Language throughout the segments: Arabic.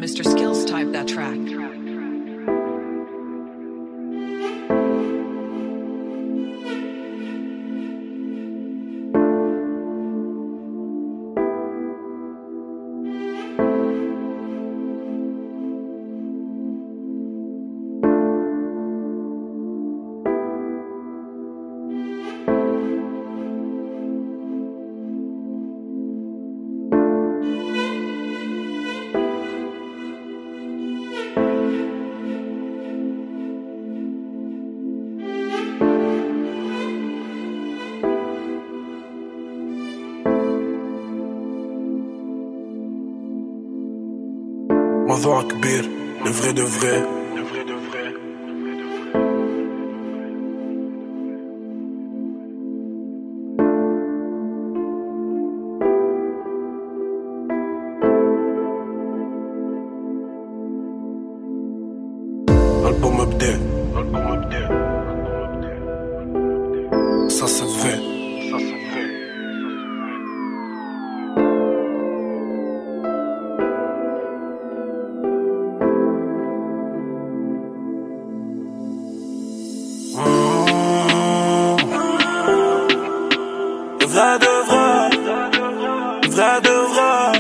Mr. Skills type that track. موضوع كبير لفري دو فري ألبوم بدأ Ça c'est vrai Vrai de vrai Vrai de vrai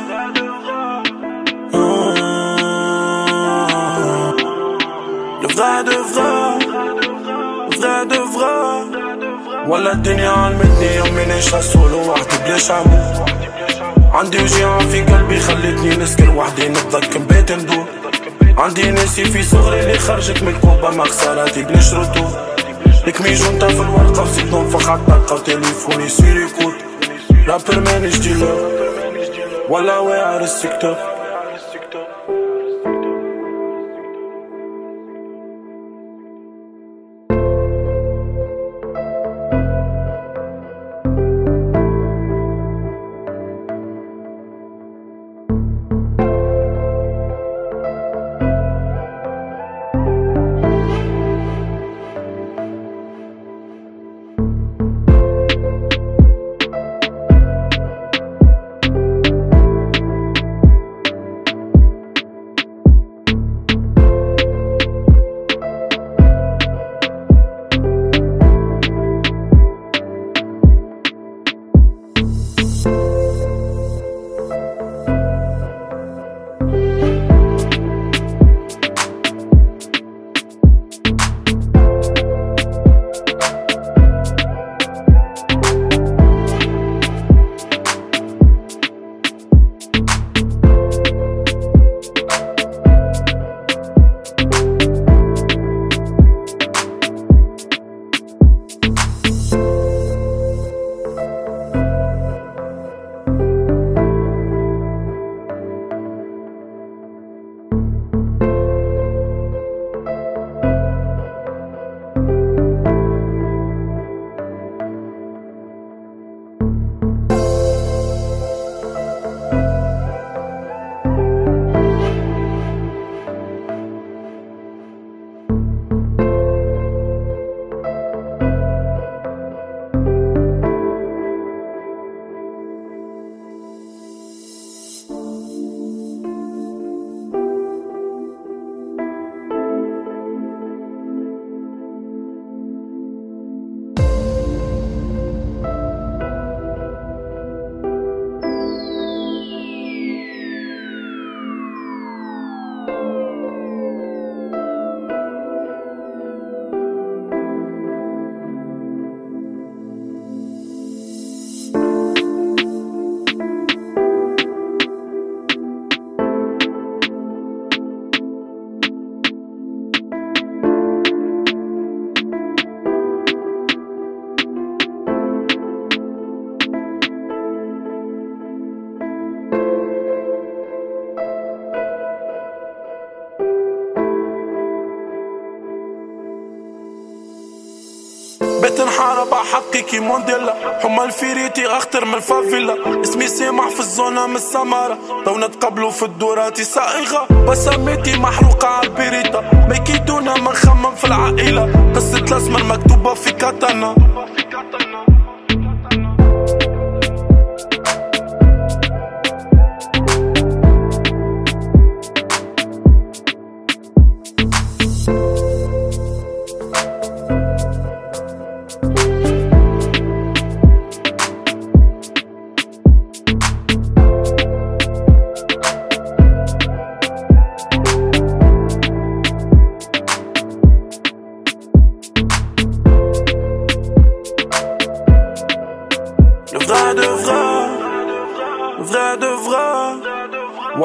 Le vrai de vrai Vrai de vrai ولا الدنيا علمتني يومي نعيشها سولو وحدي بلاش عمو عندي وجيعة في قلبي خلتني نسكن وحدي نتذكر بيت ندور عندي ناسي في صغري اللي خرجت من الكوبا ما خساراتي بلاش ردود لك ميجونتا في الورقة وزيد ننفخ عالطاقة وتليفوني سيري كود رابر مانيش ديلر ولا واعر السيكتور بتنحارب حقي كي مونديلا حما الفيريتي اخطر من الفافيلا اسمي سامح في الزونة من السمارة لو نتقبلوا في الدورات سائغة بسميتي محروقة عالبريتا ميكيدونا ما نخمم في العائلة قصة الاسمر مكتوبة في كاتانا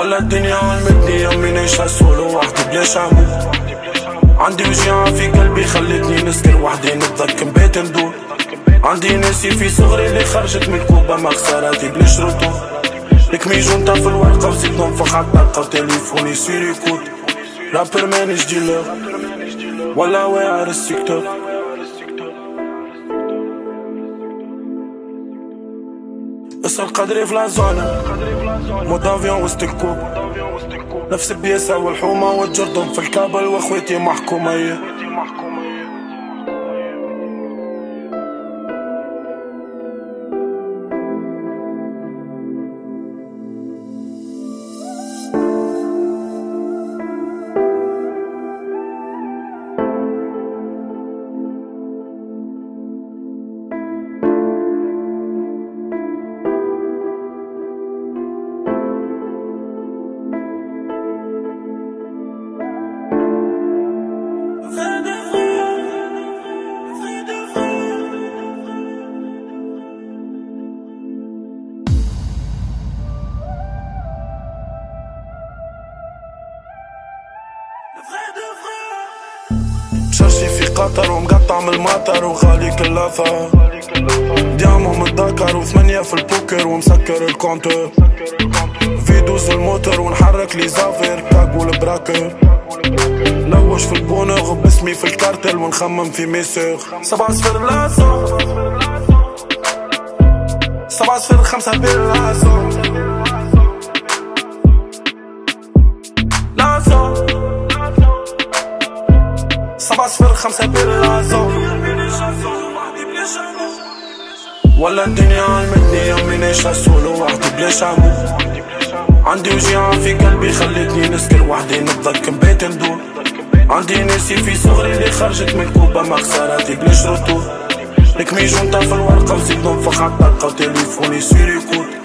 ولا الدنيا علمتني يمي نعيشها سولو وحدي بلا شامو. عندي وجيعة في قلبي خلتني نسكن وحدي نتذكر بيت ندور. عندي ناسي في صغري اللي خرجت من الكوبا مخسراتي بلا شروطو. لكمي جونتا في الورقة وزيد ننفخ عالطاقة وتليفوني سيريكوت. رابر مانيش ديلر ولا واعر السيكتور. اسأل قدري في لازونا مود افيون وسط الكوب. نفس البياسة والحومة والجردن في الكابل واخواتي محكومة. شرشي في قطر ومقطع من المطر وغالي كل اثر. ديامو متذكر وثمانية في البوكر ومسكر الكونتر. فيدوز الموتر ونحرك لي زافير كاقول براكر. لوش في البونغ باسمي في الكارتل ونخمم في ميسير. 7-0 لازو 7-0 5 باللازو لازو 7-0 5 باللازو. ولا الدنيا علمتني يمي نعيشها سولو وحدي بلا شامو. عندي وجيعة في قلبي خلتني نسكن وحدي نتذكر بيت ندور. عندي ناسي في صغري اللي خرجت من الكوبا مخسراتي بلا شروطو. لكمي جونتا في الورقة وزيد ننفخ عالطاقة وتليفوني سيريكوت.